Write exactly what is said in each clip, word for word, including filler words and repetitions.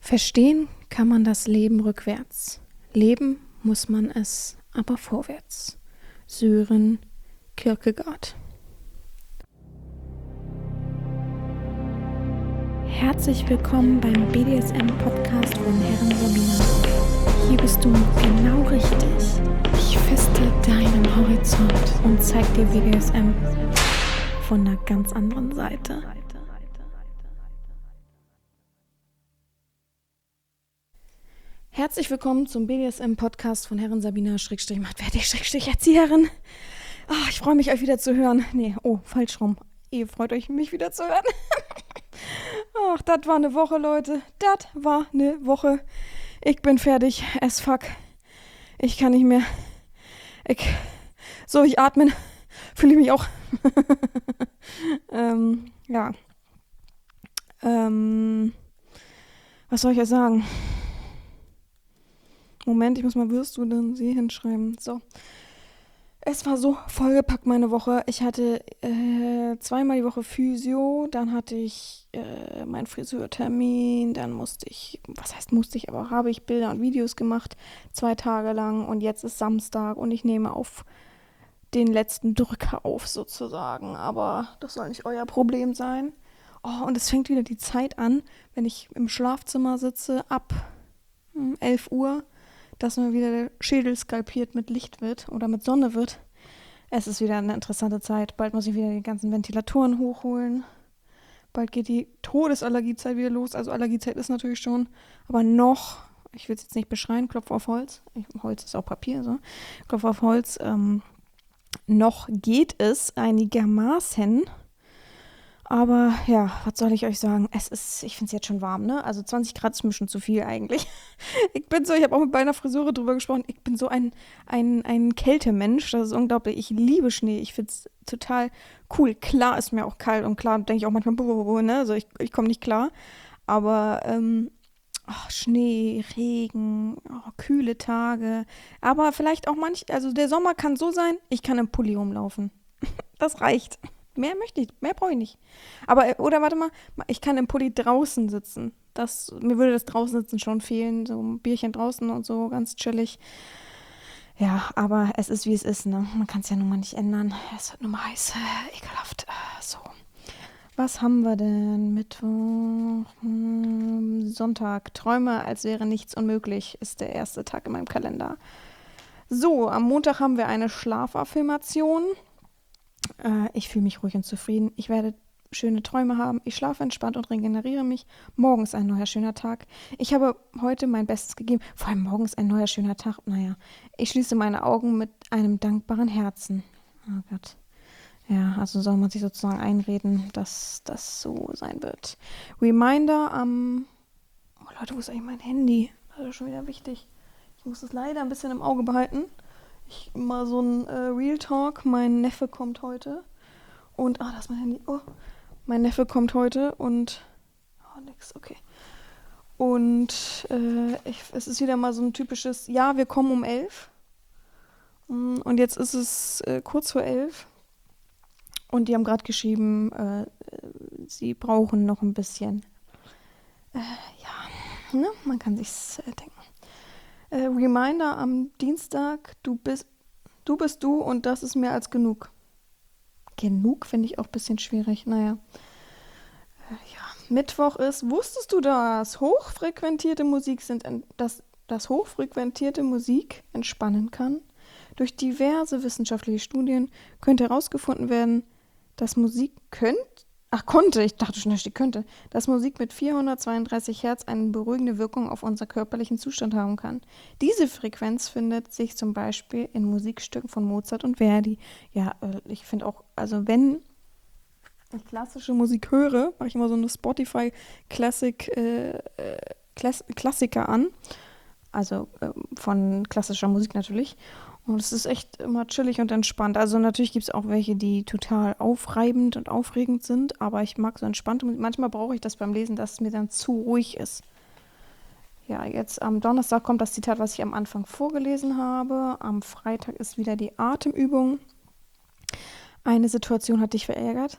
Verstehen kann man das Leben rückwärts. Leben muss man es aber vorwärts. Sören Kierkegaard. Herzlich willkommen beim B D S M-Podcast von Herren Sabina. Hier bist du genau richtig. Ich feste deinen Horizont und zeig dir B D S M von einer ganz anderen Seite. Herzlich willkommen zum B D S M-Podcast von Herren Sabina, Schrägstrich Mattwertig, Schrägstrich Erzieherin. Oh, ich freue mich, euch wieder zu hören. Nee, oh, falsch rum. Ihr freut euch, mich wieder zu hören. Ach, das war eine Woche, Leute. Das war eine Woche. Ich bin fertig as fuck. Ich kann nicht mehr. Ich, so, ich atmen. Fühle ich mich auch. ähm, ja. Ähm, was soll ich euch sagen? Moment, ich muss mal wirst du denn sie hinschreiben. So. Es war so vollgepackt meine Woche. Ich hatte äh, zweimal die Woche Physio, dann hatte ich äh, meinen Friseurtermin, dann musste ich, was heißt musste ich, aber habe ich Bilder und Videos gemacht, zwei Tage lang und jetzt ist Samstag und ich nehme auf den letzten Drücker auf sozusagen, aber das soll nicht euer Problem sein. Oh, und es fängt wieder die Zeit an, wenn ich im Schlafzimmer sitze, ab hm, elf Uhr, dass mir wieder der Schädel skalpiert mit Licht wird oder mit Sonne wird. Es ist wieder eine interessante Zeit. Bald muss ich wieder die ganzen Ventilatoren hochholen. Bald geht die Todesallergiezeit wieder los. Also Allergiezeit ist natürlich schon, aber noch, ich will es jetzt nicht beschreien, Klopf auf Holz. Holz ist auch Papier, so. Klopf auf Holz. Ähm, noch geht es einigermaßen. Aber ja, was soll ich euch sagen? Es ist, ich finde es jetzt schon warm, ne? Also zwanzig Grad ist mir schon zu viel eigentlich. Ich bin so, ich habe auch mit meiner Friseure drüber gesprochen, ich bin so ein, ein, ein Kältemensch, das ist unglaublich. Ich liebe Schnee, ich finde es total cool. Klar ist mir auch kalt und klar denke ich auch manchmal, buh, buh, buh, ne? Also ich, ich komme nicht klar. Aber ähm, oh, Schnee, Regen, oh, kühle Tage. Aber vielleicht auch manch, also der Sommer kann so sein, ich kann im Pulli rumlaufen. Das reicht. Mehr möchte ich, mehr brauche ich nicht. Aber, oder warte mal, ich kann im Pulli draußen sitzen. Das, mir würde das draußen sitzen schon fehlen. So ein Bierchen draußen und so, ganz chillig. Ja, aber es ist wie es ist, ne? Man kann es ja nun mal nicht ändern. Es wird nur mal heiß, äh, ekelhaft. Äh, so. Was haben wir denn? Mittwoch, hm, Sonntag. Träume, als wäre nichts unmöglich, ist der erste Tag in meinem Kalender. So, am Montag haben wir eine Schlafaffirmation. Äh, ich fühle mich ruhig und zufrieden. Ich werde schöne Träume haben. Ich schlafe entspannt und regeneriere mich. Morgen ist ein neuer schöner Tag. Ich habe heute mein Bestes gegeben. Vor allem morgen ist ein neuer schöner Tag. Naja, ich schließe meine Augen mit einem dankbaren Herzen. Oh Gott. Ja, also soll man sich sozusagen einreden, dass das so sein wird. Reminder am... Oh Leute, wo ist eigentlich mein Handy? Das ist schon wieder wichtig. Ich muss es leider ein bisschen im Auge behalten. Ich mal so ein äh, Real Talk. Mein Neffe kommt heute. Und, ah, das ist mein Handy. Oh, mein Neffe kommt heute und, oh, nix, okay. Und äh, ich, es ist wieder mal so ein typisches, ja, wir kommen um elf. Und jetzt ist es äh, kurz vor elf. Und die haben gerade geschrieben, äh, sie brauchen noch ein bisschen. Äh, ja, ne, man kann sich's äh, denken. Äh, Reminder am Dienstag, du bist, du bist du und das ist mehr als genug. Genug finde ich auch ein bisschen schwierig, naja. Äh, ja, Mittwoch ist, wusstest du das? Hochfrequentierte Musik sind, dass, dass hochfrequentierte Musik entspannen kann? Durch diverse wissenschaftliche Studien könnte herausgefunden werden, dass Musik könnt, ach konnte, ich dachte schon, da steht könnte, dass Musik mit vierhundertzweiunddreißig Hertz eine beruhigende Wirkung auf unseren körperlichen Zustand haben kann. Diese Frequenz findet sich zum Beispiel in Musikstücken von Mozart und Verdi. Ja, ich finde auch, also wenn ich klassische Musik höre, mache ich immer so eine Spotify Classic äh, Klass- Klassiker an, also äh, von klassischer Musik natürlich. Und es ist echt immer chillig und entspannt. Also natürlich gibt es auch welche, die total aufreibend und aufregend sind, aber ich mag so entspannte Musik. Manchmal brauche ich das beim Lesen, dass es mir dann zu ruhig ist. Ja, jetzt am Donnerstag kommt das Zitat, was ich am Anfang vorgelesen habe. Am Freitag ist wieder die Atemübung. Eine Situation hat dich verärgert.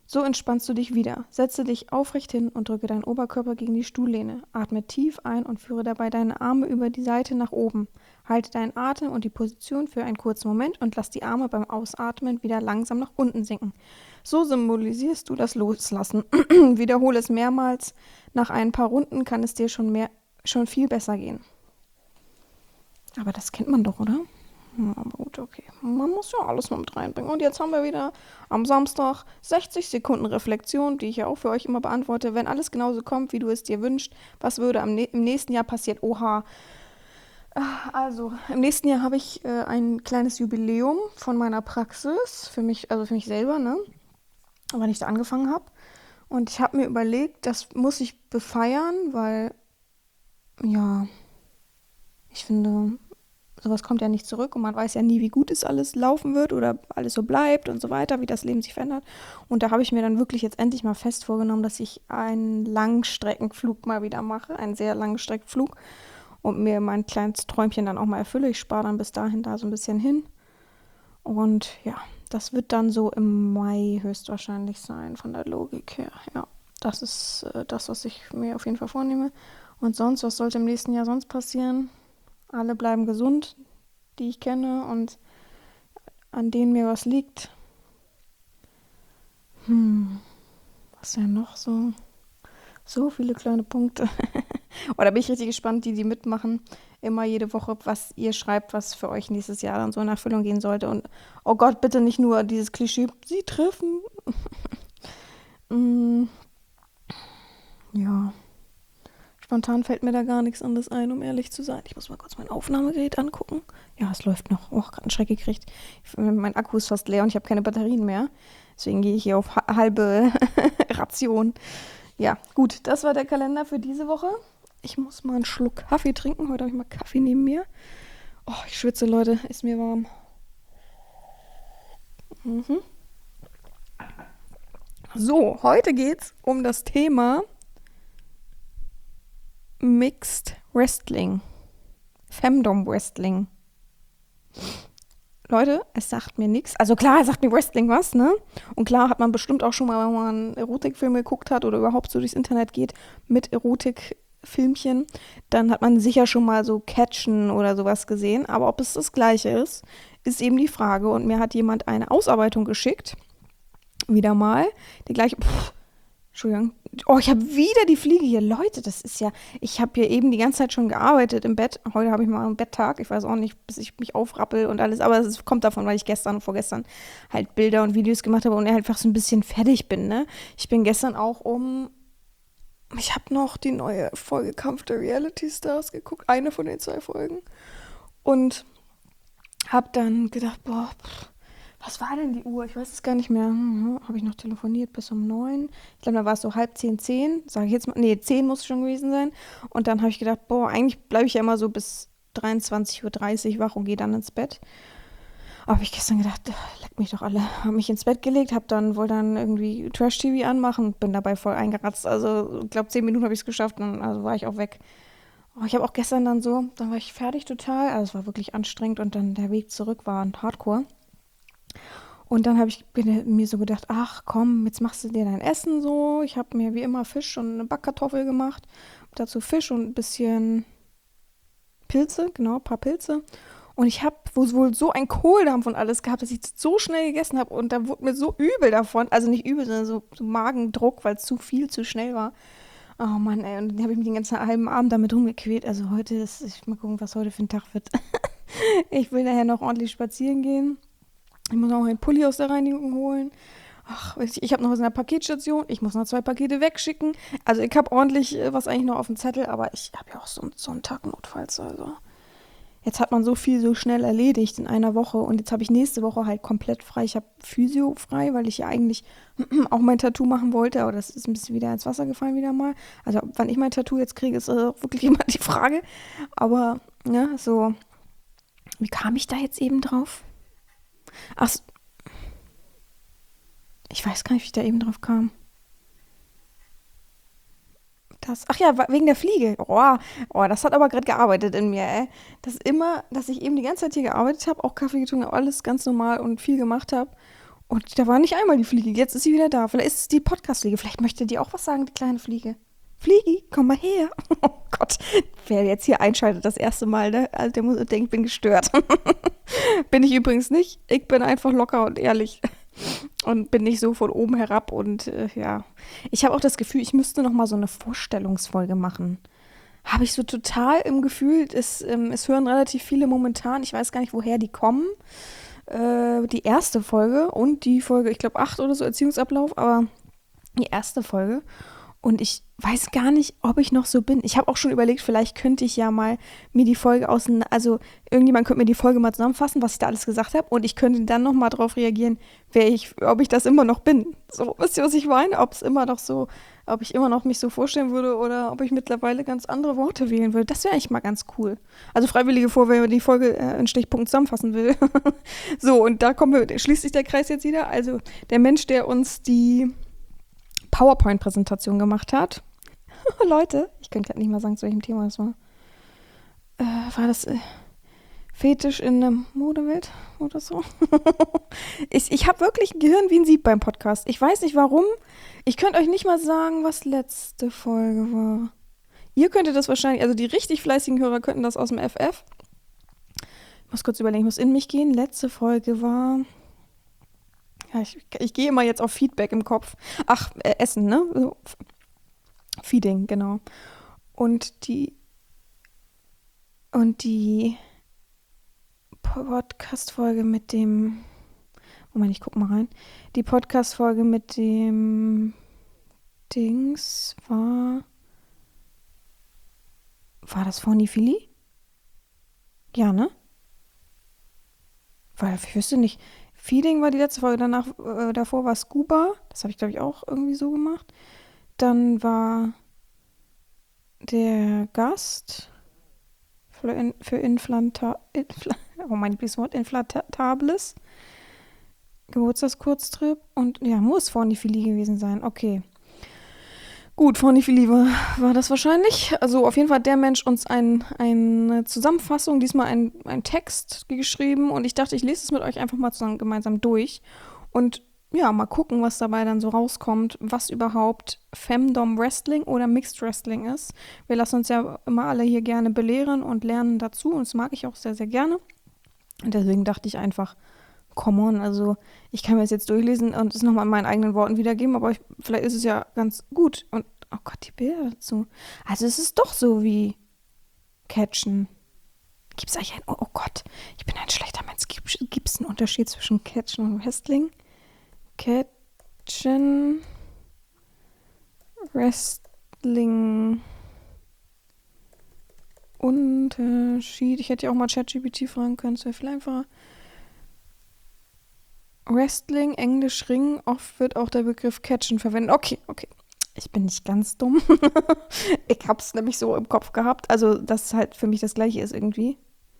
So entspannst du dich wieder. Setze dich aufrecht hin und drücke deinen Oberkörper gegen die Stuhllehne. Atme tief ein und führe dabei deine Arme über die Seite nach oben. Halte deinen Atem und die Position für einen kurzen Moment und lass die Arme beim Ausatmen wieder langsam nach unten sinken. So symbolisierst du das Loslassen. Wiederhole es mehrmals. Nach ein paar Runden kann es dir schon, mehr, schon viel besser gehen. Aber das kennt man doch, oder? Ja, aber gut, okay. Man muss ja alles mal mit reinbringen. Und jetzt haben wir wieder am Samstag sechzig Sekunden Reflexion, die ich ja auch für euch immer beantworte. Wenn alles genauso kommt, wie du es dir wünschst, was würde am ne- im nächsten Jahr passieren? Oha. Also, im nächsten Jahr habe ich äh, ein kleines Jubiläum von meiner Praxis. Für mich, also für mich selber, ne? Wann ich da angefangen habe. Und ich habe mir überlegt, das muss ich befeiern, weil, ja, ich finde, sowas kommt ja nicht zurück und man weiß ja nie, wie gut es alles laufen wird oder alles so bleibt und so weiter, wie das Leben sich verändert. Und da habe ich mir dann wirklich jetzt endlich mal fest vorgenommen, dass ich einen Langstreckenflug mal wieder mache, einen sehr Langstreckenflug und mir mein kleines Träumchen dann auch mal erfülle. Ich spare dann bis dahin da so ein bisschen hin. Und ja, das wird dann so im Mai höchstwahrscheinlich sein, von der Logik her. Ja, das ist äh, das, was ich mir auf jeden Fall vornehme. Und sonst, was sollte im nächsten Jahr sonst passieren? Alle bleiben gesund, die ich kenne und an denen mir was liegt. Hm, was wäre noch so? So viele kleine Punkte. Oh, da bin ich richtig gespannt, die, die mitmachen. Immer jede Woche, was ihr schreibt, was für euch nächstes Jahr dann so in Erfüllung gehen sollte. Und oh Gott, bitte nicht nur dieses Klischee, sie treffen. mm, ja. Spontan fällt mir da gar nichts anderes ein, um ehrlich zu sein. Ich muss mal kurz mein Aufnahmegerät angucken. Ja, es läuft noch. Oh, gerade einen Schreck gekriegt. Ich, mein Akku ist fast leer und ich habe keine Batterien mehr. Deswegen gehe ich hier auf ha- halbe Ration. Ja, gut, das war der Kalender für diese Woche. Ich muss mal einen Schluck Kaffee trinken. Heute habe ich mal Kaffee neben mir. Oh, ich schwitze, Leute. Ist mir warm. Mhm. So, heute geht's um das Thema Mixed Wrestling. Femdom Wrestling. Leute, es sagt mir nichts. Also klar, es sagt mir Wrestling was, ne? Und klar hat man bestimmt auch schon mal, wenn man einen Erotikfilm geguckt hat oder überhaupt so durchs Internet geht mit Erotikfilmchen, dann hat man sicher schon mal so Catchen oder sowas gesehen. Aber ob es das Gleiche ist, ist eben die Frage. Und mir hat jemand eine Ausarbeitung geschickt. Wieder mal. Die gleiche. Pff, Entschuldigung. Oh, ich habe wieder die Fliege hier. Leute, das ist ja. Ich habe hier eben die ganze Zeit schon gearbeitet im Bett. Heute habe ich mal einen Betttag. Ich weiß auch nicht, bis ich mich aufrappel und alles. Aber es kommt davon, weil ich gestern und vorgestern halt Bilder und Videos gemacht habe und einfach so ein bisschen fertig bin, ne? Ich bin gestern auch um. Ich habe noch die neue Folge Kampf der Reality Stars geguckt. Eine von den zwei Folgen. Und habe dann gedacht, boah. Pff, was war denn die Uhr? Ich weiß es gar nicht mehr. Hm, habe ich noch telefoniert bis um neun? Ich glaube, da war es so halb zehn, zehn. Sage ich jetzt mal. Nee, zehn muss es schon gewesen sein. Und dann habe ich gedacht, boah, eigentlich bleibe ich ja immer so bis dreiundzwanzig Uhr dreißig wach und gehe dann ins Bett. Aber habe ich gestern gedacht, äh, leck mich doch alle. Habe mich ins Bett gelegt, habe dann, wollte dann irgendwie Trash-T V anmachen und bin dabei voll eingeratzt. Also, ich glaube, zehn Minuten habe ich es geschafft und also war ich auch weg. Oh, ich habe auch gestern dann so, dann war ich fertig total. Also, es war wirklich anstrengend und dann der Weg zurück war ein Hardcore. Und dann habe ich bin mir so gedacht, ach komm, jetzt machst du dir dein Essen so. Ich habe mir wie immer Fisch und eine Backkartoffel gemacht. Dazu Fisch und ein bisschen Pilze, genau, ein paar Pilze. Und ich habe wohl so einen Kohldampf und alles gehabt, dass ich so schnell gegessen habe. Und da wurde mir so übel davon. Also nicht übel, sondern so, so Magendruck, weil es zu viel, zu schnell war. Oh Mann, ey. Und dann habe ich mich den ganzen halben Abend damit rumgequält. Also heute ist, ich mal gucken, was heute für ein Tag wird. Ich will nachher noch ordentlich spazieren gehen. Ich muss noch meinen Pulli aus der Reinigung holen. Ach, ich, ich habe noch was in der Paketstation. Ich muss noch zwei Pakete wegschicken. Also ich habe ordentlich äh, was eigentlich noch auf dem Zettel, aber ich habe ja auch so, so einen Tag notfalls. Also jetzt hat man so viel so schnell erledigt in einer Woche und jetzt habe ich nächste Woche halt komplett frei. Ich habe Physio frei, weil ich ja eigentlich auch mein Tattoo machen wollte, aber das ist ein bisschen wieder ins Wasser gefallen wieder mal. Also wann ich mein Tattoo jetzt kriege, ist äh, wirklich immer die Frage. Aber ja, so, wie kam ich da jetzt eben drauf? Ach, ich weiß gar nicht, wie ich da eben drauf kam. Das, ach ja, wegen der Fliege. Oh, oh, das hat aber gerade gearbeitet in mir, ey. Das immer, dass ich eben die ganze Zeit hier gearbeitet habe, auch Kaffee getrunken habe, alles ganz normal und viel gemacht habe. Und da war nicht einmal die Fliege. Jetzt ist sie wieder da. Vielleicht ist es die Podcast-Fliege. Vielleicht möchte die auch was sagen, die kleine Fliege. Fliegi, komm mal her. Oh Gott, wer jetzt hier einschaltet das erste Mal, ne? Also der muss denken, ich bin gestört. Bin ich übrigens nicht. Ich bin einfach locker und ehrlich. Und bin nicht so von oben herab. Und äh, ja, ich habe auch das Gefühl, ich müsste noch mal so eine Vorstellungsfolge machen. Habe ich so total im Gefühl, es, ähm, es hören relativ viele momentan. Ich weiß gar nicht, woher die kommen. Äh, die erste Folge und die Folge, ich glaube acht oder so, Erziehungsablauf. Aber die erste Folge. Und ich weiß gar nicht, ob ich noch so bin. Ich habe auch schon überlegt, vielleicht könnte ich ja mal mir die Folge auseinander, also irgendjemand könnte mir die Folge mal zusammenfassen, was ich da alles gesagt habe. Und ich könnte dann nochmal drauf reagieren, wer ich, ob ich das immer noch bin. So, wisst ihr, was ich meine? Ob es immer noch so, ob ich immer noch mich so vorstellen würde oder ob ich mittlerweile ganz andere Worte wählen würde. Das wäre eigentlich mal ganz cool. Also freiwillige vor, wer die Folge äh, in Stichpunkten zusammenfassen will. So, und da kommen wir, schließt sich der Kreis jetzt wieder. Also der Mensch, der uns die PowerPoint-Präsentation gemacht hat. Leute, ich könnte gerade nicht mal sagen, zu welchem Thema das war. Äh, war das äh, Fetisch in der Modewelt oder so? ich ich habe wirklich ein Gehirn wie ein Sieb beim Podcast. Ich weiß nicht warum. Ich könnte euch nicht mal sagen, was letzte Folge war. Ihr könntet das wahrscheinlich, also die richtig fleißigen Hörer könnten das aus dem F F. Ich muss kurz überlegen, ich muss in mich gehen. Letzte Folge war... Ja, ich, ich gehe immer jetzt auf Feedback im Kopf. Ach, äh, Essen, ne? So, Feeding, genau. Und die und die Podcast-Folge mit dem Moment, ich guck mal rein. Die Podcast-Folge mit dem Dings war war das Phony-Philly? Ja, ne? Weil ich wüsste nicht. Feeding war die letzte Folge, danach, äh, davor war Scuba. Das habe ich, glaube ich, auch irgendwie so gemacht. Dann war der Gast für, in, für Inflanta, Infla, oh mein Lieblingswort, Inflantables. Geburtstagskurztrip. Und ja, muss Phony-Philly gewesen sein. Okay. Gut, Phony-Philly war, war das wahrscheinlich. Also auf jeden Fall hat der Mensch uns ein, eine Zusammenfassung, diesmal ein, ein Text geschrieben und ich dachte, ich lese es mit euch einfach mal zusammen gemeinsam durch und ja, mal gucken, was dabei dann so rauskommt, was überhaupt Femdom Wrestling oder Mixed Wrestling ist. Wir lassen uns ja immer alle hier gerne belehren und lernen dazu und das mag ich auch sehr, sehr gerne. Und deswegen dachte ich einfach, come on, also ich kann mir das jetzt durchlesen und es nochmal in meinen eigenen Worten wiedergeben, aber ich, vielleicht ist es ja ganz gut. Und, oh Gott, die Bilder dazu. Also es ist doch so wie Catchen. Gibt es eigentlich ein, oh, oh Gott, ich bin ein schlechter Mensch. Gibt es einen Unterschied zwischen Catchen und Wrestling? Catchen, Wrestling, Unterschied. Ich hätte ja auch mal ChatGPT fragen können, es wäre viel einfacher. Wrestling, Englisch Ring, oft wird auch der Begriff Catchen verwendet. Okay, okay. Ich bin nicht ganz dumm. Ich hab's nämlich so im Kopf gehabt. Also, dass es halt für mich das Gleiche ist irgendwie.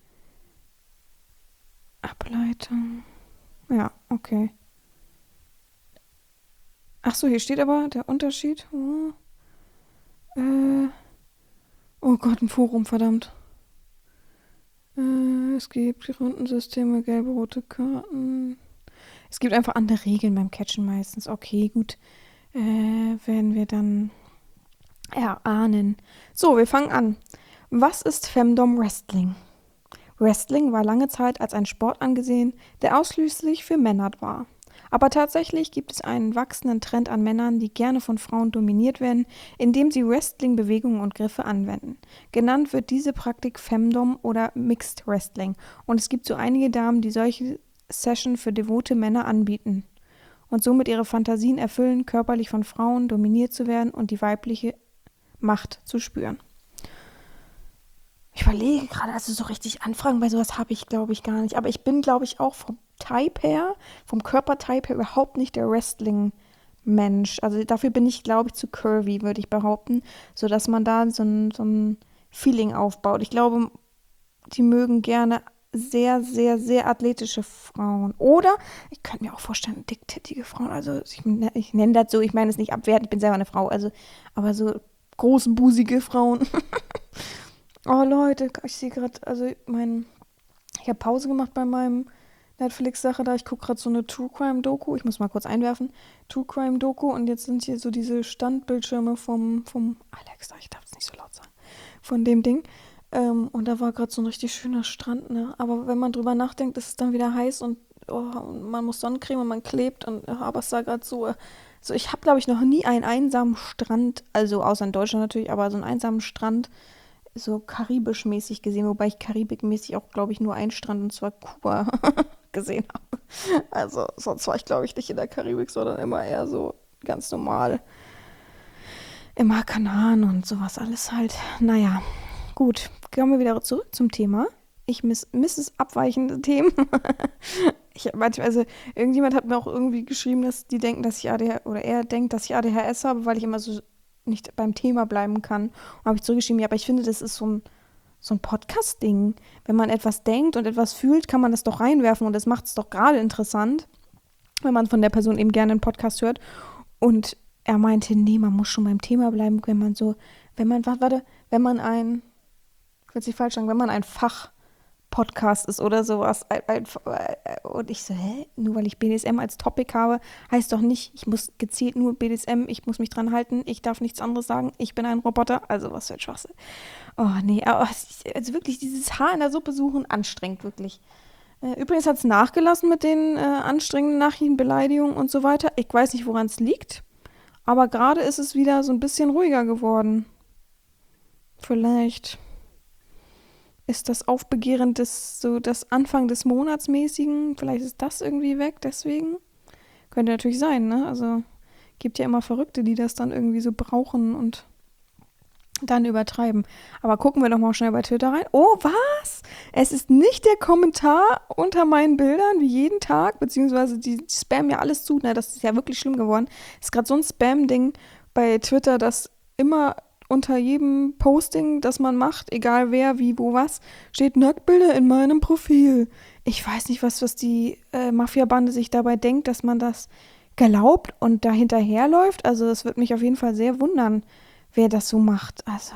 Ableitung. Ja, okay. Ach so, hier steht aber der Unterschied. Oh, äh, oh Gott, ein Forum, verdammt. Äh, es gibt Rundensysteme, gelbe, rote Karten. Es gibt einfach andere Regeln beim Catchen meistens. Okay, gut. Äh, werden wir dann erahnen. So, wir fangen an. Was ist Femdom Wrestling? Wrestling war lange Zeit als ein Sport angesehen, der ausschließlich für Männer war. Aber tatsächlich gibt es einen wachsenden Trend an Männern, die gerne von Frauen dominiert werden, indem sie Wrestling-Bewegungen und Griffe anwenden. Genannt wird diese Praktik Femdom oder Mixed Wrestling. Und es gibt so einige Damen, die solche Session für devote Männer anbieten und somit ihre Fantasien erfüllen, körperlich von Frauen dominiert zu werden und die weibliche Macht zu spüren. Ich überlege gerade, also so richtig Anfragen bei sowas habe ich, glaube ich, gar nicht. Aber ich bin, glaube ich, auch vom Type her, vom Körpertype her überhaupt nicht der Wrestling-Mensch. Also dafür bin ich, glaube ich, zu curvy, würde ich behaupten, sodass man da so ein, so ein Feeling aufbaut. Ich glaube, die mögen gerne sehr, sehr, sehr athletische Frauen. Oder, ich könnte mir auch vorstellen, dicktittige Frauen. Also ich, ich nenne das so, ich meine es nicht abwertend, ich bin selber eine Frau. Also, aber so großbusige Frauen. Oh Leute, ich sehe gerade, also mein, ich habe Pause gemacht bei meinem Netflix-Sache da. Ich gucke gerade so eine True Crime-Doku. Ich muss mal kurz einwerfen. True Crime-Doku. Und jetzt sind hier so diese Standbildschirme vom, vom Alexa. Ich darf es nicht so laut sagen. Von dem Ding. Ähm, und da war gerade so ein richtig schöner Strand, ne? Aber wenn man drüber nachdenkt, ist es dann wieder heiß und, oh, und man muss Sonnencreme und man klebt. Und, oh, aber es sah gerade so, äh, so, ich habe, glaube ich, noch nie einen einsamen Strand, also außer in Deutschland natürlich, aber so einen einsamen Strand so karibisch-mäßig gesehen, wobei ich karibikmäßig auch, glaube ich, nur einen Strand, und zwar Kuba, gesehen habe. Also sonst war ich, glaube ich, nicht in der Karibik, sondern immer eher so ganz normal. Immer Kanaren und sowas alles halt. Naja, gut, kommen wir wieder zurück zum Thema. Ich miss, miss es abweichende Themen. Ich manchmal, also irgendjemand hat mir auch irgendwie geschrieben, dass die denken, dass ich A D H S oder er denkt, dass ich A D H S habe, weil ich immer so nicht beim Thema bleiben kann. Und habe ich zurückgeschrieben, ja, aber ich finde, das ist so ein, so ein Podcast-Ding. Wenn man etwas denkt und etwas fühlt, kann man das doch reinwerfen und das macht es doch gerade interessant, wenn man von der Person eben gerne einen Podcast hört. Und er meinte, nee, man muss schon beim Thema bleiben, wenn man so, wenn man, warte, wenn man ein, ich will es nicht falsch sagen, wenn man ein Fach-Podcast ist oder sowas. Ein, ein, und ich so, hä? Nur weil ich B D S M als Topic habe, heißt doch nicht, ich muss gezielt nur B D S M, ich muss mich dran halten, ich darf nichts anderes sagen, ich bin ein Roboter. Also was für ein Schwachsinn. Oh nee, aber also wirklich dieses Haar in der Suppe suchen, anstrengend, wirklich. Übrigens hat es nachgelassen mit den äh, anstrengenden Nachrichten, Beleidigungen und so weiter. Ich weiß nicht, woran es liegt, aber gerade ist es wieder so ein bisschen ruhiger geworden. Vielleicht ist das Aufbegehren des, so das Anfang des Monatsmäßigen, vielleicht ist das irgendwie weg, deswegen. Könnte natürlich sein, ne? Also gibt ja immer Verrückte, die das dann irgendwie so brauchen und dann übertreiben. Aber gucken wir doch mal schnell bei Twitter rein. Oh, was? Es ist nicht der Kommentar unter meinen Bildern, wie jeden Tag, beziehungsweise die, die spammen ja alles zu, ne? Das ist ja wirklich schlimm geworden. Es ist gerade so ein Spam-Ding bei Twitter, dass immer unter jedem Posting, das man macht, egal wer, wie, wo, was, steht Nacktbilder in meinem Profil. Ich weiß nicht, was, was die äh, Mafia-Bande sich dabei denkt, dass man das glaubt und da hinterherläuft. Also das wird mich auf jeden Fall sehr wundern, wer das so macht. Also,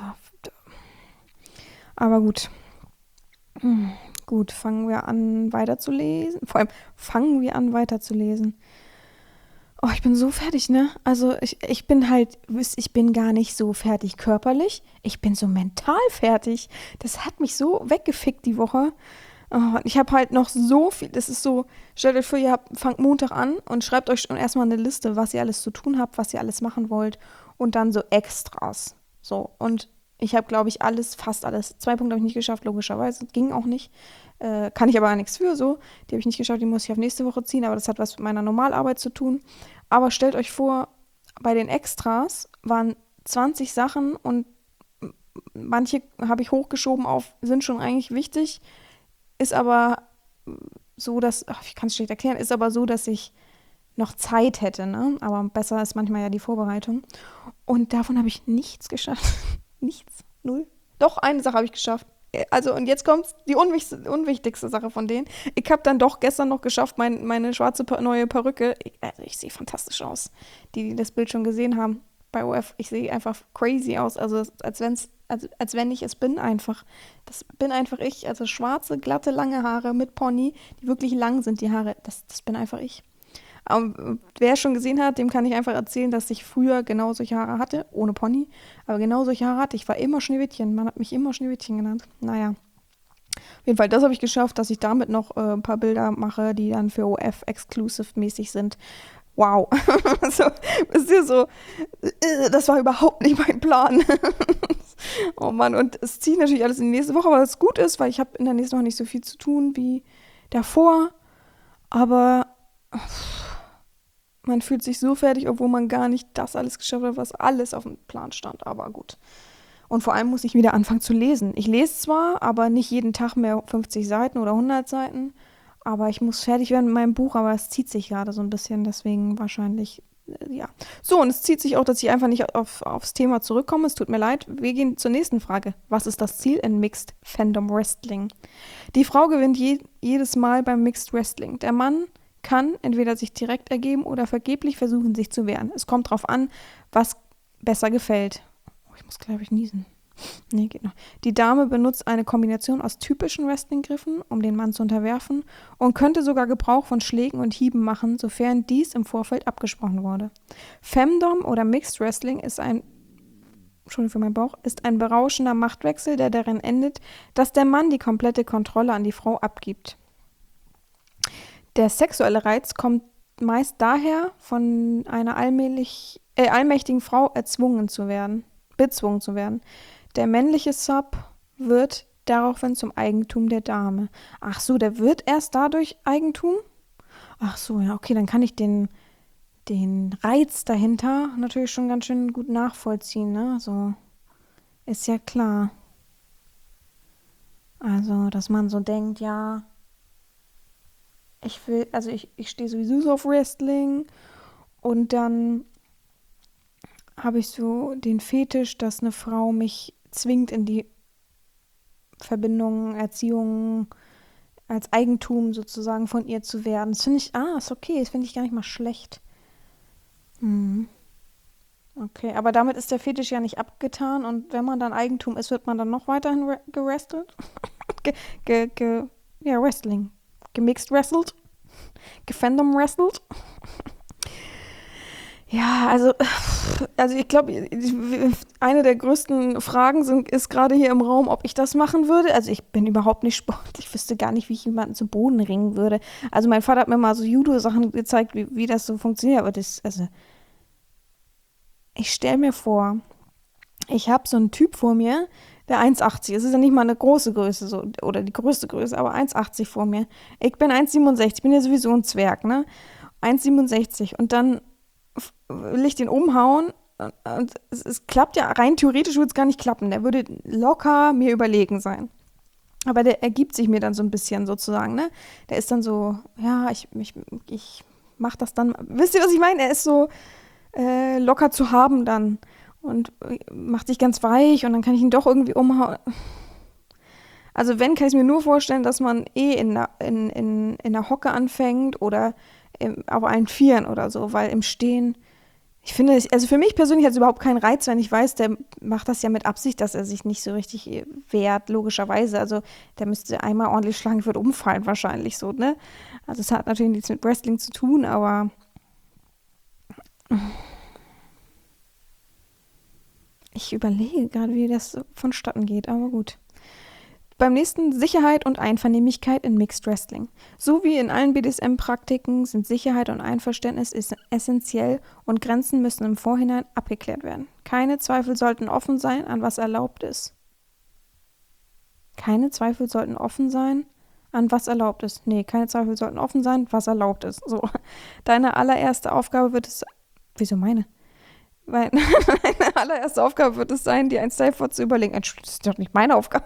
aber gut. Hm, gut, fangen wir an weiterzulesen. Vor allem fangen wir an weiterzulesen. Oh, ich bin so fertig, ne? Also ich, ich bin halt, ich bin gar nicht so fertig körperlich. Ich bin so mental fertig. Das hat mich so weggefickt die Woche. Oh, ich habe halt noch so viel, das ist so, stellt euch vor, ihr habt, fangt Montag an und schreibt euch erstmal eine Liste, was ihr alles zu tun habt, was ihr alles machen wollt und dann so Extras. So, und ich habe, glaube ich, alles, fast alles, zwei Punkte habe ich nicht geschafft, logischerweise, ging auch nicht, äh, kann ich aber nichts für, so, die habe ich nicht geschafft, die muss ich auf nächste Woche ziehen, aber das hat was mit meiner Normalarbeit zu tun. Aber stellt euch vor, bei den Extras waren zwanzig Sachen und manche habe ich hochgeschoben auf, sind schon eigentlich wichtig, ist aber so, dass, ach, ich kann es schlecht erklären, ist aber so, dass ich noch Zeit hätte, ne? Aber besser ist manchmal ja die Vorbereitung. Und davon habe ich nichts geschafft. Nichts. Null. Doch, eine Sache habe ich geschafft. Also, und jetzt kommt die unwichtigste, unwichtigste Sache von denen. Ich habe dann doch gestern noch geschafft, mein, meine schwarze neue Perücke. Ich, also ich sehe fantastisch aus. Die, die das Bild schon gesehen haben bei O F, ich sehe einfach crazy aus. Also, als, wenn's, als, als wenn ich es bin einfach. Das bin einfach ich. Also, schwarze, glatte, lange Haare mit Pony, die wirklich lang sind, die Haare. Das, das bin einfach ich. Aber wer schon gesehen hat, dem kann ich einfach erzählen, dass ich früher genau solche Haare hatte, ohne Pony, aber genau solche Haare hatte. Ich war immer Schneewittchen, man hat mich immer Schneewittchen genannt. Naja, auf jeden Fall, das habe ich geschafft, dass ich damit noch äh, ein paar Bilder mache, die dann für O F exclusive-mäßig sind. Wow, so, wisst ihr, so, äh, das war überhaupt nicht mein Plan. Oh Mann, und es zieht natürlich alles in die nächste Woche, was gut ist, weil ich habe in der nächsten Woche nicht so viel zu tun wie davor, aber man fühlt sich so fertig, obwohl man gar nicht das alles geschafft hat, was alles auf dem Plan stand. Aber gut. Und vor allem muss ich wieder anfangen zu lesen. Ich lese zwar, aber nicht jeden Tag mehr fünfzig Seiten oder hundert Seiten. Aber ich muss fertig werden mit meinem Buch, aber es zieht sich gerade so ein bisschen. Deswegen wahrscheinlich, äh, ja. So, und es zieht sich auch, dass ich einfach nicht auf, aufs Thema zurückkomme. Es tut mir leid. Wir gehen zur nächsten Frage. Was ist das Ziel in Mixed Fandom Wrestling? Die Frau gewinnt je, jedes Mal beim Mixed Wrestling. Der Mann kann entweder sich direkt ergeben oder vergeblich versuchen, sich zu wehren. Es kommt drauf an, was besser gefällt. Oh, ich muss, glaube ich, niesen. Nee, geht noch. Die Dame benutzt eine Kombination aus typischen Wrestling-Griffen, um den Mann zu unterwerfen, und könnte sogar Gebrauch von Schlägen und Hieben machen, sofern dies im Vorfeld abgesprochen wurde. Femdom oder Mixed Wrestling ist ein, Entschuldigung für meinen Bauch, ist ein berauschender Machtwechsel, der darin endet, dass der Mann die komplette Kontrolle an die Frau abgibt. Der sexuelle Reiz kommt meist daher, von einer allmählich, äh, allmächtigen Frau erzwungen zu werden, bezwungen zu werden. Der männliche Sub wird daraufhin zum Eigentum der Dame. Ach so, der wird erst dadurch Eigentum? Ach so, ja, okay, dann kann ich den, den Reiz dahinter natürlich schon ganz schön gut nachvollziehen, ne? So, ist ja klar. Also, dass man so denkt, ja, ich will, also ich, ich stehe sowieso so auf Wrestling und dann habe ich so den Fetisch, dass eine Frau mich zwingt in die Verbindung, Erziehung, als Eigentum sozusagen von ihr zu werden. Das finde ich, ah, ist okay, das finde ich gar nicht mal schlecht. Hm. Okay, aber damit ist der Fetisch ja nicht abgetan und wenn man dann Eigentum ist, wird man dann noch weiterhin re- gerestelt? ge, ge, ge, ja, Wrestling. Gemixt wrestled? Gefandom wrestled? Ja, also, also ich glaube, eine der größten Fragen sind, ist gerade hier im Raum, ob ich das machen würde. Also ich bin überhaupt nicht sportlich, ich wüsste gar nicht, wie ich jemanden zu Boden ringen würde. Also mein Vater hat mir mal so Judo-Sachen gezeigt, wie, wie das so funktioniert. Aber das, also, ich stelle mir vor, ich habe so einen Typ vor mir, der eins achtzig ist. Es ist ja nicht mal eine große Größe, so, oder die größte Größe, aber eins achtzig vor mir. Ich bin eins siebenundsechzig, bin ja sowieso ein Zwerg, ne? eins siebenundsechzig und dann will ich den umhauen und es, es klappt ja, rein theoretisch würde es gar nicht klappen. Der würde locker mir überlegen sein. Aber der ergibt sich mir dann so ein bisschen sozusagen, ne? Der ist dann so, ja, ich, ich, ich mach das dann. Wisst ihr, was ich meine? Er ist so äh, locker zu haben dann und äh, macht sich ganz weich und dann kann ich ihn doch irgendwie umhauen. Also wenn, kann ich mir nur vorstellen, dass man eh in der, in, in, in der Hocke anfängt oder im, auf allen Vieren oder so, weil im Stehen, ich finde, also für mich persönlich hat es überhaupt keinen Reiz, wenn ich weiß, der macht das ja mit Absicht, dass er sich nicht so richtig wehrt, logischerweise. Also der müsste einmal ordentlich schlagen, ich würde umfallen wahrscheinlich so, ne? Also es hat natürlich nichts mit Wrestling zu tun, aber ich überlege gerade, wie das so vonstatten geht, aber gut. Beim nächsten Sicherheit und Einvernehmlichkeit in Mixed Wrestling. So wie in allen B D S M-Praktiken sind Sicherheit und Einverständnis es- essentiell und Grenzen müssen im Vorhinein abgeklärt werden. Keine Zweifel sollten offen sein, an was erlaubt ist. Keine Zweifel sollten offen sein, an was erlaubt ist. Nee, keine Zweifel sollten offen sein, was erlaubt ist. So. Deine allererste Aufgabe wird es. Wieso meine? Weil deine allererste Aufgabe wird es sein, dir ein Safe Word zu überlegen. Entschuldigung, das ist doch nicht meine Aufgabe.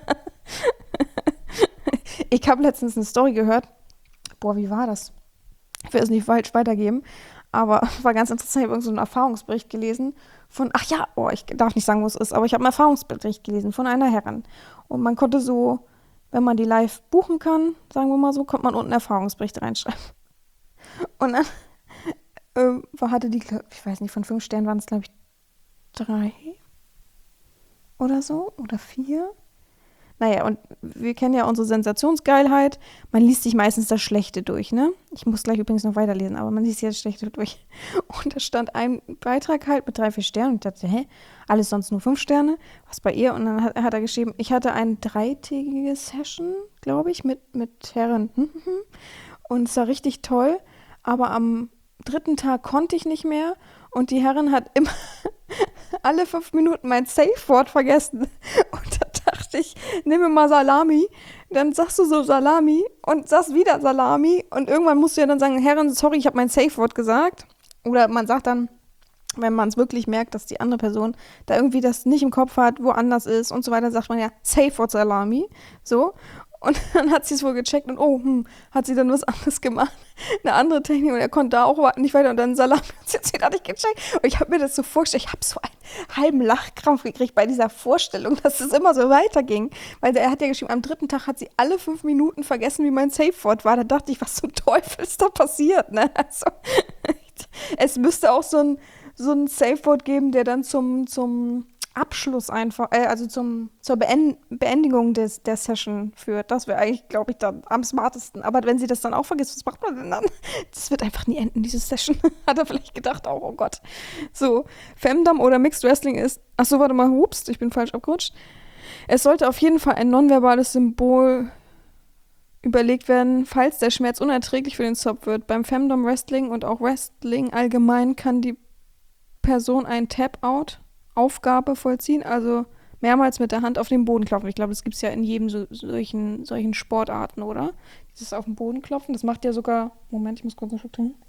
Ich habe letztens eine Story gehört. Boah, wie war das? Ich will es nicht falsch weitergeben, aber war ganz interessant. Ich habe irgend so einen Erfahrungsbericht gelesen von, ach ja, oh, ich darf nicht sagen, wo es ist, aber ich habe einen Erfahrungsbericht gelesen von einer Herrin. Und man konnte so, wenn man die live buchen kann, sagen wir mal so, konnte man unten Erfahrungsberichte reinschreiben. Und dann ähm, war- hatte die, glaub- ich weiß nicht, von fünf Sternen waren es, glaube ich, drei oder so oder vier. Naja, und wir kennen ja unsere Sensationsgeilheit. Man liest sich meistens das Schlechte durch, ne? Ich muss gleich übrigens noch weiterlesen, aber man liest sich das Schlechte durch. Und da stand ein Beitrag halt mit drei, vier Sternen. Und ich dachte, hä? Alles sonst nur fünf Sterne? Was bei ihr? Und dann hat, hat er geschrieben, ich hatte eine dreitägige Session, glaube ich, mit, mit Herren. Und es war richtig toll. Aber am dritten Tag konnte ich nicht mehr. Und die Herrin hat immer alle fünf Minuten mein Safe-Wort vergessen. Und da dachte ich, nimm mir mal Salami. Dann sagst du so Salami und sagst wieder Salami. Und irgendwann musst du ja dann sagen, Herrin, sorry, ich habe mein Safe-Wort gesagt. Oder man sagt dann, wenn man es wirklich merkt, dass die andere Person da irgendwie das nicht im Kopf hat, woanders ist und so weiter, sagt man ja Safe-Wort Salami. So. Und dann hat sie es wohl gecheckt und oh, hm, hat sie dann was anderes gemacht. Eine andere Technik und er konnte da auch nicht weiter und dann Salami hat sie jetzt wieder nicht gecheckt. Und ich habe mir das so vorgestellt, ich habe so einen halben Lachkrampf gekriegt bei dieser Vorstellung, dass es immer so weiterging. Weil er hat ja geschrieben, am dritten Tag hat sie alle fünf Minuten vergessen, wie mein Safe-Wort war. Da dachte ich, was zum Teufel ist da passiert, ne? Also, es müsste auch so ein, so ein Safe-Wort geben, der dann zum, zum Abschluss einfach, äh, also zum, zur Beend Beendigung des, der Session führt. Das wäre eigentlich, glaube ich, dann am smartesten. Aber wenn sie das dann auch vergisst, was macht man denn dann? Das wird einfach nie enden, diese Session. Hat er vielleicht gedacht, auch, oh Gott. So, Femdom oder Mixed Wrestling ist, ach so, warte mal, hups, ich bin falsch abgerutscht. Es sollte auf jeden Fall ein nonverbales Symbol überlegt werden, falls der Schmerz unerträglich für den Zopf wird. Beim Femdom Wrestling und auch Wrestling allgemein kann die Person ein Tap-Out Aufgabe vollziehen, also mehrmals mit der Hand auf den Boden klopfen. Ich glaube, das gibt es ja in jedem so, solchen, solchen Sportarten, oder? Dieses auf den Boden klopfen, das macht ja sogar, Moment, ich muss kurz einen Schluck trinken.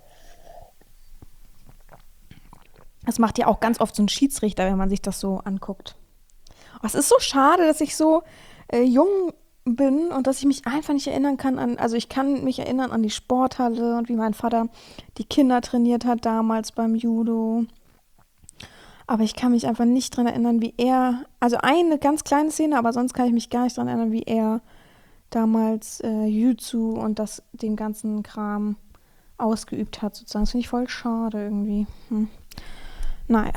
Das macht ja auch ganz oft so ein Schiedsrichter, wenn man sich das so anguckt. Oh, es ist so schade, dass ich so äh, jung bin und dass ich mich einfach nicht erinnern kann an, also ich kann mich erinnern an die Sporthalle und wie mein Vater die Kinder trainiert hat damals beim Judo. Aber ich kann mich einfach nicht dran erinnern, wie er, also eine ganz kleine Szene, aber sonst kann ich mich gar nicht dran erinnern, wie er damals äh, Jiu-Jitsu und das, den ganzen Kram ausgeübt hat, sozusagen. Das finde ich voll schade irgendwie. Hm. Naja.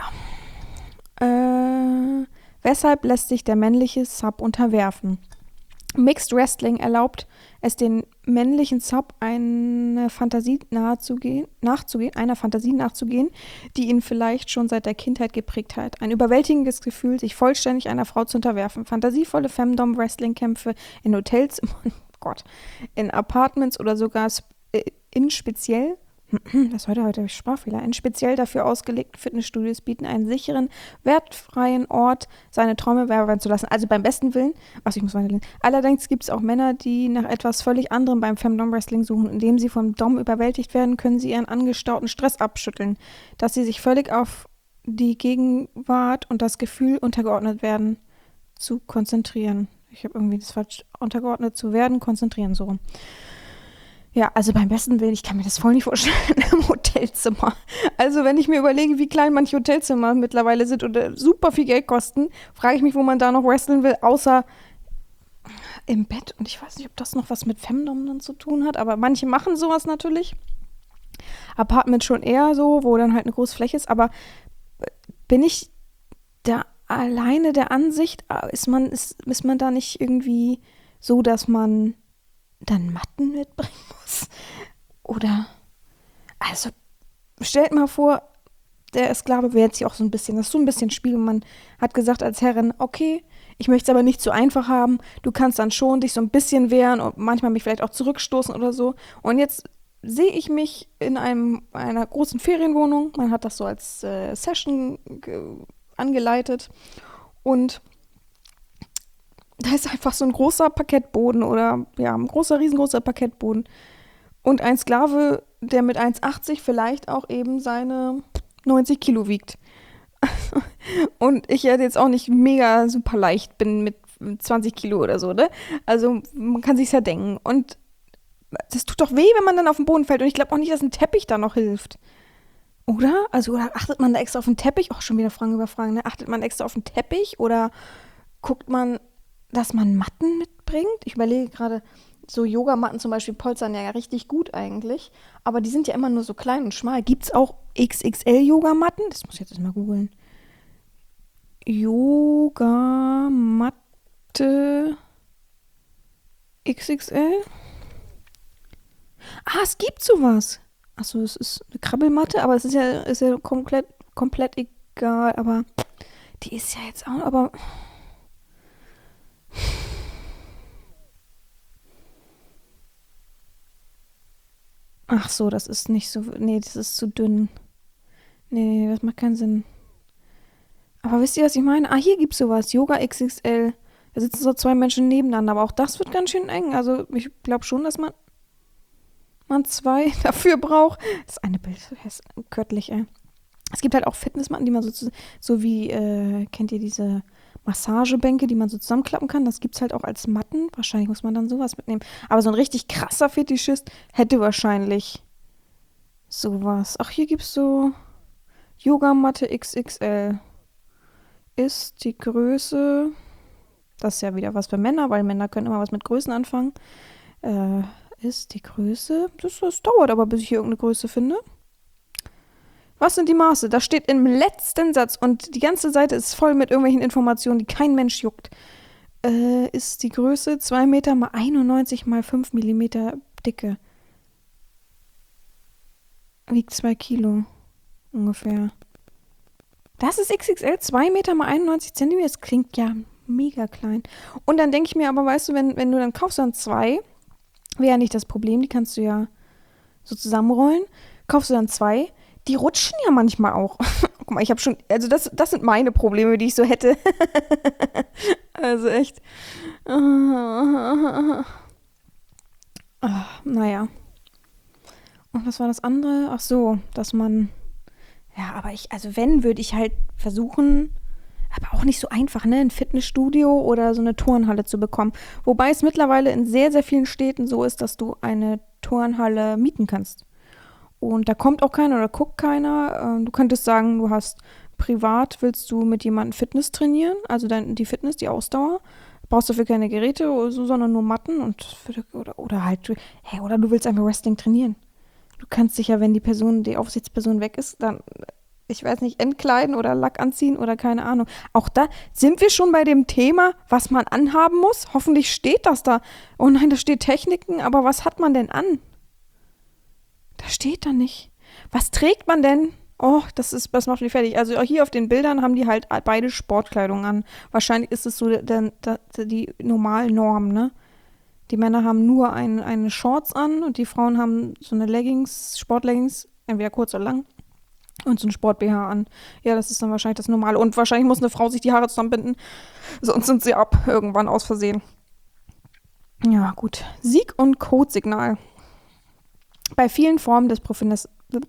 Äh, weshalb lässt sich der männliche Sub unterwerfen? Mixed Wrestling erlaubt es den männlichen Sub eine Fantasie nahezugehen, nachzugehen, einer Fantasie nachzugehen, die ihn vielleicht schon seit der Kindheit geprägt hat. Ein überwältigendes Gefühl, sich vollständig einer Frau zu unterwerfen. Fantasievolle Femdom-Wrestling-Kämpfe in Hotels, oh Gott, in Apartments oder sogar in speziell Das heute heute habe ich Sprachfehler. In speziell dafür ausgelegten Fitnessstudios bieten einen sicheren, wertfreien Ort, seine Träume wahr werden zu lassen. Also beim besten Willen. Achso, ich muss weiterlesen. Allerdings gibt es auch Männer, die nach etwas völlig anderem beim Femdom-Wrestling suchen. Indem sie vom Dom überwältigt werden, können sie ihren angestauten Stress abschütteln, dass sie sich völlig auf die Gegenwart und das Gefühl untergeordnet werden, zu konzentrieren. Ich habe irgendwie das falsch untergeordnet zu werden, konzentrieren so rum. Ja, also beim besten Willen, ich kann mir das voll nicht vorstellen im Hotelzimmer. Also wenn ich mir überlege, wie klein manche Hotelzimmer mittlerweile sind und äh, super viel Geld kosten, frage ich mich, wo man da noch wrestlen will, außer im Bett. Und ich weiß nicht, ob das noch was mit Femdom dann zu tun hat, aber manche machen sowas natürlich. Apartment schon eher so, wo dann halt eine große Fläche ist, aber bin ich da alleine der Ansicht, ist man, ist, ist man da nicht irgendwie so, dass man dann Matten mitbringen muss? Oder, also, stellt mal vor, der Sklave wäre jetzt hier auch so ein bisschen, das ist so ein bisschen Spiel und man hat gesagt als Herrin, okay, ich möchte es aber nicht so einfach haben, du kannst dann schon dich so ein bisschen wehren und manchmal mich vielleicht auch zurückstoßen oder so. Und jetzt sehe ich mich in einem, einer großen Ferienwohnung, man hat das so als äh, Session ge- angeleitet und da ist einfach so ein großer Parkettboden oder ja, ein großer, riesengroßer Parkettboden. Und ein Sklave, der mit eins achtzig vielleicht auch eben seine neunzig Kilo wiegt. Und ich jetzt auch nicht mega super leicht bin mit zwanzig Kilo oder so, ne? Also man kann sich's ja denken. Und das tut doch weh, wenn man dann auf den Boden fällt. Und ich glaube auch nicht, dass ein Teppich da noch hilft. Oder? Also oder achtet man da extra auf den Teppich? Auch schon wieder Fragen über Fragen, ne? Achtet man extra auf den Teppich oder guckt man, dass man Matten mitbringt? Ich überlege gerade, so Yogamatten zum Beispiel polstern ja richtig gut eigentlich, aber die sind ja immer nur so klein und schmal. Gibt es auch X X L-Yogamatten? Das muss ich jetzt erstmal googeln. Yogamatte X X L? Ah, es gibt sowas. Achso, es ist eine Krabbelmatte, aber es ist ja, ist ja komplett, komplett egal, aber die ist ja jetzt auch, aber ach so, das ist nicht so, nee, das ist zu dünn. Nee, nee, das macht keinen Sinn. Aber wisst ihr, was ich meine? Ah, hier gibt's sowas, Yoga X X L. Da sitzen so zwei Menschen nebeneinander, aber auch das wird ganz schön eng. Also ich glaube schon, dass man, man zwei dafür braucht. Das ist eine Bild, das ist göttlich, ey. Es gibt halt auch Fitnessmatten, die man so, zu- so wie, äh, kennt ihr diese Massagebänke, die man so zusammenklappen kann? Das gibt's halt auch als Matten. Wahrscheinlich muss man dann sowas mitnehmen. Aber so ein richtig krasser Fetischist hätte wahrscheinlich sowas. Ach, hier gibt's so Yogamatte X X L. Ist die Größe, das ist ja wieder was für Männer, weil Männer können immer was mit Größen anfangen. Äh, ist die Größe, das, das dauert aber, bis ich hier irgendeine Größe finde. Was sind die Maße? Das steht im letzten Satz und die ganze Seite ist voll mit irgendwelchen Informationen, die kein Mensch juckt. Äh, ist die Größe zwei Meter mal einundneunzig mal fünf Millimeter Dicke. Wiegt zwei Kilo ungefähr. Das ist X X L, zwei Meter mal einundneunzig Zentimeter. Das klingt ja mega klein. Und dann denke ich mir aber, weißt du, wenn, wenn du dann kaufst dann zwei, wäre ja nicht das Problem, die kannst du ja so zusammenrollen. Kaufst du dann zwei, die rutschen ja manchmal auch. Guck mal, ich habe schon, also das, das sind meine Probleme, die ich so hätte. Also echt. Ah, naja. Und was war das andere? Ach so, dass man, ja, aber ich, also wenn, würde ich halt versuchen, aber auch nicht so einfach, ne, ein Fitnessstudio oder so eine Turnhalle zu bekommen. Wobei es mittlerweile in sehr, sehr vielen Städten so ist, dass du eine Turnhalle mieten kannst. Und da kommt auch keiner oder guckt keiner. Ähm, Du könntest sagen, du hast privat, willst du mit jemandem Fitness trainieren, also dann die Fitness, die Ausdauer. Brauchst dafür keine Geräte oder so, sondern nur Matten und für, oder, oder halt, hey, oder du willst einfach Wrestling trainieren. Du kannst dich ja, wenn die Person, die Aufsichtsperson weg ist, dann, ich weiß nicht, entkleiden oder Lack anziehen oder keine Ahnung. Auch da sind wir schon bei dem Thema, was man anhaben muss. Hoffentlich steht das da. Oh nein, da steht Techniken, aber was hat man denn an? Das steht da nicht. Was trägt man denn? Oh, das ist, das macht mich fertig. Also hier auf den Bildern haben die halt beide Sportkleidung an. Wahrscheinlich ist es so der, der, der, die Normalnorm, ne? Die Männer haben nur ein, eine Shorts an und die Frauen haben so eine Leggings, Sportleggings, entweder kurz oder lang, und so ein Sport-B H an. Ja, das ist dann wahrscheinlich das Normale. Und wahrscheinlich muss eine Frau sich die Haare zusammenbinden, sonst sind sie ab, irgendwann aus Versehen. Ja, gut. Sieg- und Codesignal. Bei vielen Formen des Profines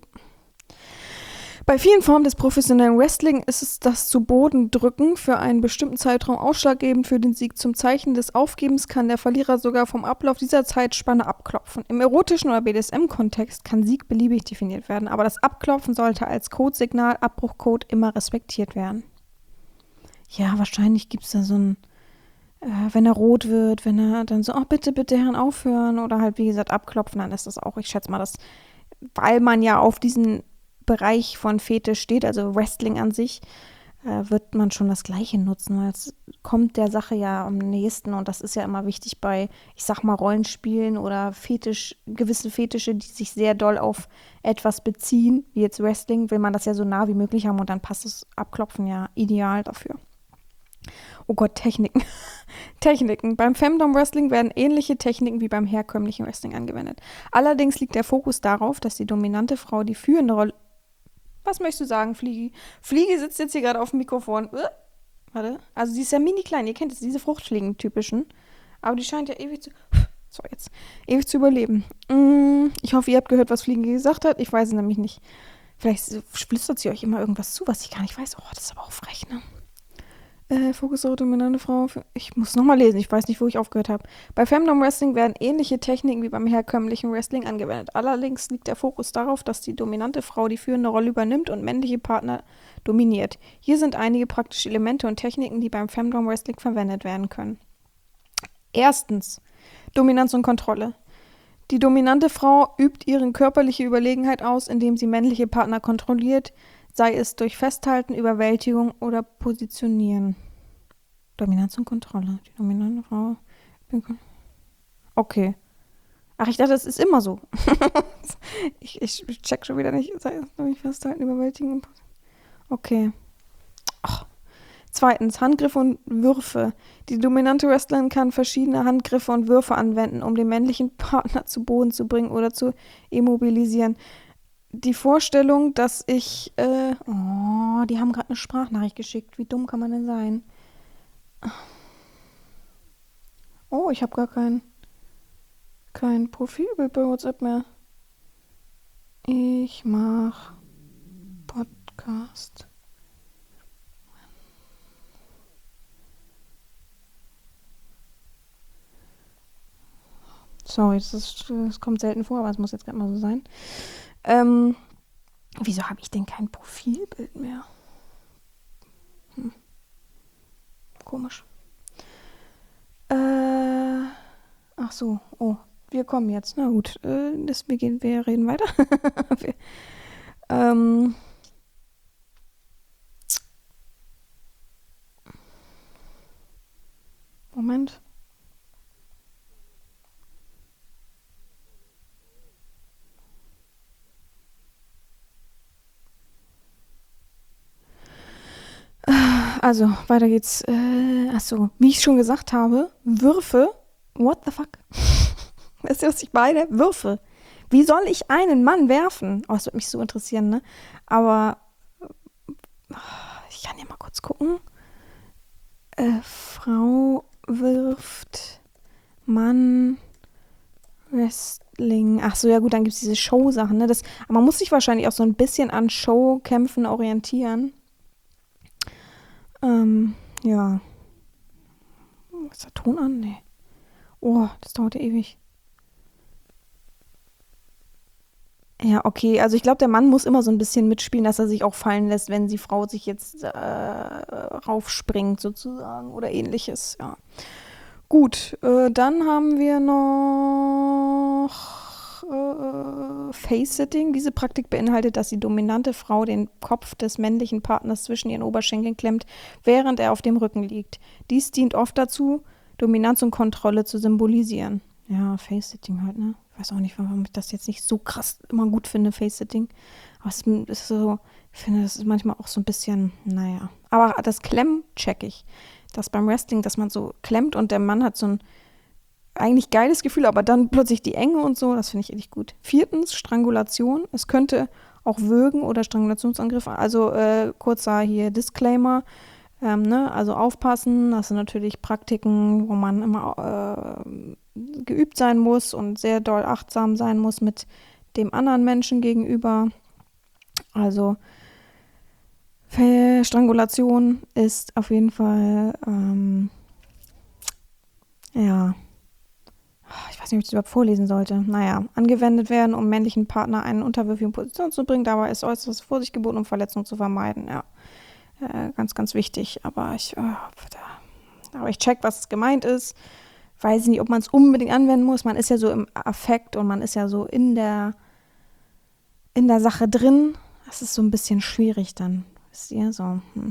Bei vielen Formen des professionellen Wrestling ist es das zu Boden drücken für einen bestimmten Zeitraum ausschlaggebend für den Sieg. Zum Zeichen des Aufgebens kann der Verlierer sogar vom Ablauf dieser Zeitspanne abklopfen. Im erotischen oder B D S M-Kontext kann Sieg beliebig definiert werden, aber das Abklopfen sollte als Codesignal, Abbruchcode immer respektiert werden. Ja, wahrscheinlich gibt es da so ein, äh, wenn er rot wird, wenn er dann so, oh bitte, bitte Herren aufhören oder halt wie gesagt abklopfen, dann ist das auch, ich schätze mal, das, weil man ja auf diesen Bereich von Fetisch steht, also Wrestling an sich, äh, wird man schon das Gleiche nutzen, weil es kommt der Sache ja am nächsten und das ist ja immer wichtig bei, ich sag mal, Rollenspielen oder Fetisch, gewisse Fetische, die sich sehr doll auf etwas beziehen, wie jetzt Wrestling, will man das ja so nah wie möglich haben und dann passt das Abklopfen ja ideal dafür. Oh Gott, Techniken. Techniken. Beim Femdom Wrestling werden ähnliche Techniken wie beim herkömmlichen Wrestling angewendet. Allerdings liegt der Fokus darauf, dass die dominante Frau die führende Rolle. Was möchtest du sagen, Fliegi? Fliege sitzt jetzt hier gerade auf dem Mikrofon. Uh, warte. Also sie ist ja mini klein. Ihr kennt es, diese Fruchtfliegen-typischen. Aber die scheint ja ewig zu. So, jetzt. Ewig zu überleben. Mm, ich hoffe, ihr habt gehört, was Fliege gesagt hat. Ich weiß es nämlich nicht. Vielleicht flüstert sie euch immer irgendwas zu, was ich gar nicht weiß. Oh, das ist aber auch frech, ne? Äh, Fokus auf dominante Frau. Ich muss nochmal lesen, ich weiß nicht, wo ich aufgehört habe. Bei Femdom Wrestling werden ähnliche Techniken wie beim herkömmlichen Wrestling angewendet. Allerdings liegt der Fokus darauf, dass die dominante Frau die führende Rolle übernimmt und männliche Partner dominiert. Hier sind einige praktische Elemente und Techniken, die beim Femdom Wrestling verwendet werden können. Erstens, Dominanz und Kontrolle. Die dominante Frau übt ihre körperliche Überlegenheit aus, indem sie männliche Partner kontrolliert, sei es durch Festhalten, Überwältigung oder Positionieren. Dominanz und Kontrolle. Die dominante Frau. Okay. Ach, ich dachte, das ist immer so. ich, ich check schon wieder nicht. Sei es durch Festhalten, Überwältigung. Okay. Ach. Zweitens, Handgriffe und Würfe. Die dominante Wrestlerin kann verschiedene Handgriffe und Würfe anwenden, um den männlichen Partner zu Boden zu bringen oder zu immobilisieren. Die Vorstellung, dass ich, äh, oh, die haben gerade eine Sprachnachricht geschickt. Wie dumm kann man denn sein? Oh, ich habe gar kein, kein Profilbild bei WhatsApp mehr. Ich mach Podcast. Sorry, das, ist, das kommt selten vor, aber es muss jetzt gerade mal so sein. Ähm, wieso habe ich denn kein Profilbild mehr? Hm, komisch. Äh, ach so, oh, wir kommen jetzt. Na gut, äh, das, wir, gehen, wir reden weiter. wir, ähm, Moment. Also, weiter geht's. Äh, achso, wie ich schon gesagt habe, Würfe. What the fuck? Weißt du, was ich meine? Würfe. Wie soll ich einen Mann werfen? Oh, das würde mich so interessieren, ne? Aber äh, ich kann ja mal kurz gucken. Äh, Frau wirft Mann Wrestling. Ach so, ja gut, dann gibt es diese Show-Sachen, ne? Das, aber man muss sich wahrscheinlich auch so ein bisschen an Showkämpfen orientieren. Ähm, ja. Ist der Ton an? Nee. Oh, das dauert ja ewig. Ja, okay. Also ich glaube, der Mann muss immer so ein bisschen mitspielen, dass er sich auch fallen lässt, wenn die Frau sich jetzt äh, raufspringt sozusagen oder ähnliches. Ja. Gut, äh, dann haben wir noch äh, Face-Sitting. Diese Praktik beinhaltet, dass die dominante Frau den Kopf des männlichen Partners zwischen ihren Oberschenkeln klemmt, während er auf dem Rücken liegt. Dies dient oft dazu, Dominanz und Kontrolle zu symbolisieren. Ja, Face-Sitting halt, ne? Ich weiß auch nicht, warum ich das jetzt nicht so krass immer gut finde, Face-Sitting. Aber es ist so, ich finde, das ist manchmal auch so ein bisschen, naja. Aber das Klemmen check ich. Das beim Wrestling, dass man so klemmt und der Mann hat so ein eigentlich geiles Gefühl, aber dann plötzlich die Enge und so, das finde ich echt gut. Viertens, Strangulation. Es könnte auch Würgen oder Strangulationsangriffe, also äh, kurzer hier Disclaimer, ähm, ne? Also aufpassen, das sind natürlich Praktiken, wo man immer äh, geübt sein muss und sehr doll achtsam sein muss mit dem anderen Menschen gegenüber. Also Strangulation ist auf jeden Fall, ähm, ja, ich weiß nicht, ob ich das überhaupt vorlesen sollte. Naja, angewendet werden, um männlichen Partner einen unterwürfigen Position zu bringen. Dabei ist äußeres Vorsicht geboten, um Verletzungen zu vermeiden. Ja, äh, ganz, ganz wichtig. Aber ich, äh, aber ich check, was gemeint ist. Weiß nicht, ob man es unbedingt anwenden muss. Man ist ja so im Affekt und man ist ja so in der, in der Sache drin. Das ist so ein bisschen schwierig dann. Wisst ihr, so. Hm.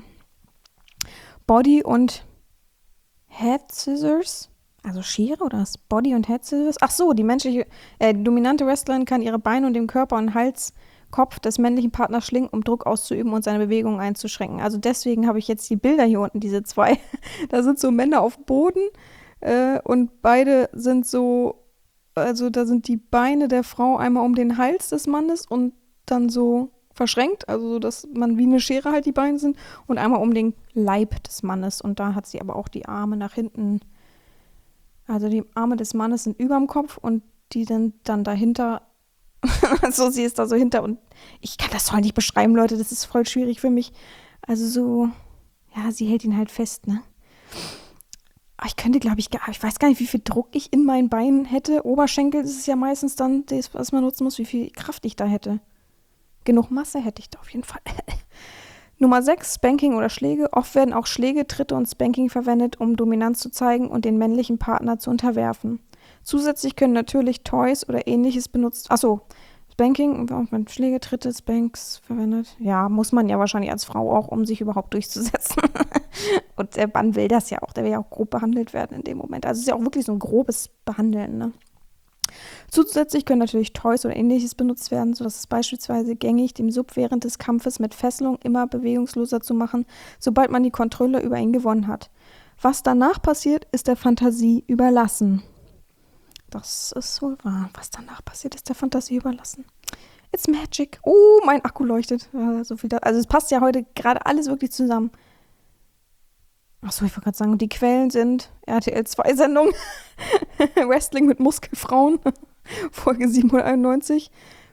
Body und Head Scissors. Also Schere oder das Body und Head Scissors? Ach so, die menschliche, äh, die dominante Wrestlerin kann ihre Beine und den Körper und Hals, Kopf des männlichen Partners schlingen, um Druck auszuüben und seine Bewegungen einzuschränken. Also deswegen habe ich jetzt die Bilder hier unten, diese zwei. Da sind so Männer auf dem Boden äh, und beide sind so, also da sind die Beine der Frau einmal um den Hals des Mannes und dann so verschränkt, also so, dass man wie eine Schere halt die Beine sind und einmal um den Leib des Mannes und da hat sie aber auch die Arme nach hinten. Also die Arme des Mannes sind überm Kopf und die sind dann dahinter. So, sie ist da so hinter und ich kann das voll nicht beschreiben, Leute. Das ist voll schwierig für mich. Also so, ja, sie hält ihn halt fest, ne? Aber ich könnte, glaube ich, gar, ich weiß gar nicht, wie viel Druck ich in meinen Beinen hätte. Oberschenkel ist es ja meistens dann das, was man nutzen muss, wie viel Kraft ich da hätte. Genug Masse hätte ich da auf jeden Fall. Nummer sechs, Spanking oder Schläge. Oft werden auch Schläge, Tritte und Spanking verwendet, um Dominanz zu zeigen und den männlichen Partner zu unterwerfen. Zusätzlich können natürlich Toys oder ähnliches benutzt. Achso, Spanking, auch mit Schläge, Tritte, Spanks verwendet. Ja, muss man ja wahrscheinlich als Frau auch, um sich überhaupt durchzusetzen. Und der Mann will das ja auch, der will ja auch grob behandelt werden in dem Moment. Also es ist ja auch wirklich so ein grobes Behandeln, ne? Zusätzlich können natürlich Toys oder ähnliches benutzt werden, sodass es beispielsweise gängig, dem Sub während des Kampfes mit Fesselung immer bewegungsloser zu machen, sobald man die Kontrolle über ihn gewonnen hat. Was danach passiert, ist der Fantasie überlassen. Das ist wohl wahr. Was danach passiert, ist der Fantasie überlassen. It's magic. Oh, mein Akku leuchtet. Ja, so viel da. Also es passt ja heute gerade alles wirklich zusammen. Achso, ich wollte gerade sagen, die Quellen sind R T L zwei Sendung, Wrestling mit Muskelfrauen, Folge siebenhunderteinundneunzig,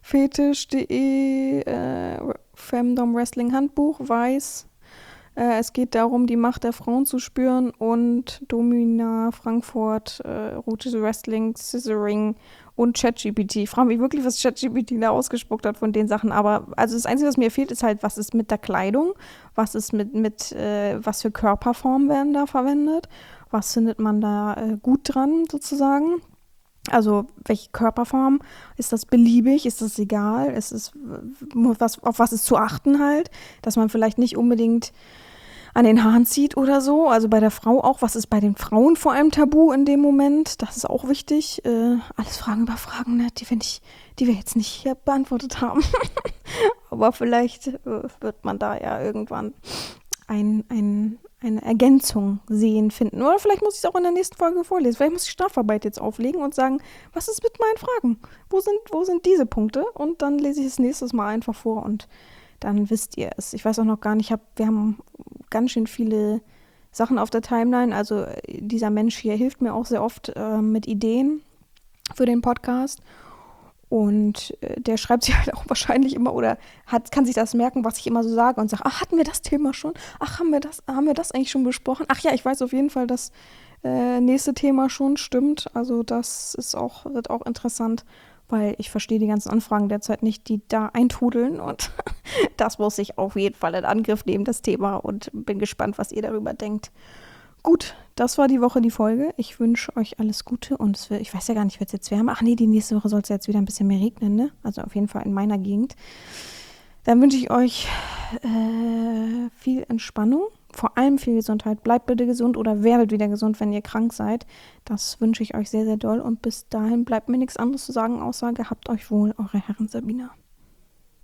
fetisch.de, äh, Femdom Wrestling Handbuch, weiß. Äh, es geht darum, die Macht der Frauen zu spüren und Domina Frankfurt, äh, erotische Wrestling, Scissoring und ChatGPT. Ich frage mich wirklich, was ChatGPT da ausgespuckt hat von den Sachen. Aber also das Einzige, was mir fehlt, ist halt, was ist mit der Kleidung? Was ist mit, mit äh, was für Körperformen werden da verwendet? Was findet man da äh, gut dran, sozusagen? Also, welche Körperform? Ist das beliebig? Ist das egal? Ist es, was, auf was ist zu achten halt? Dass man vielleicht nicht unbedingt an den Haaren zieht oder so. Also bei der Frau auch. Was ist bei den Frauen vor allem tabu in dem Moment? Das ist auch wichtig. Äh, alles Fragen über Fragen, ne? Die, find ich, die wir jetzt nicht hier beantwortet haben. Aber vielleicht äh, wird man da ja irgendwann ein, ein, eine Ergänzung sehen, finden. Oder vielleicht muss ich es auch in der nächsten Folge vorlesen. Vielleicht muss ich Strafarbeit jetzt auflegen und sagen, was ist mit meinen Fragen? Wo sind, wo sind diese Punkte? Und dann lese ich es nächstes Mal einfach vor und dann wisst ihr es. Ich weiß auch noch gar nicht, ich hab, wir haben ganz schön viele Sachen auf der Timeline. Also dieser Mensch hier hilft mir auch sehr oft äh, mit Ideen für den Podcast. Und äh, der schreibt sich halt auch wahrscheinlich immer oder hat, kann sich das merken, was ich immer so sage und sagt, ach, hatten wir das Thema schon? Ach, haben wir das, haben wir das eigentlich schon besprochen? Ach ja, ich weiß auf jeden Fall, das äh, nächste Thema schon stimmt. Also das ist auch, wird auch interessant, weil ich verstehe die ganzen Anfragen derzeit nicht, die da eintrudeln. Und das muss ich auf jeden Fall in Angriff nehmen, das Thema. Und bin gespannt, was ihr darüber denkt. Gut, das war die Woche, die Folge. Ich wünsche euch alles Gute und es wird, ich weiß ja gar nicht, wird es jetzt wärmer? Ach nee, die nächste Woche soll es jetzt wieder ein bisschen mehr regnen, ne? Also auf jeden Fall in meiner Gegend. Dann wünsche ich euch äh, viel Entspannung, vor allem viel Gesundheit. Bleibt bitte gesund oder werdet wieder gesund, wenn ihr krank seid. Das wünsche ich euch sehr, sehr doll und bis dahin bleibt mir nichts anderes zu sagen, außer gehabt euch wohl, eure Herren Sabina.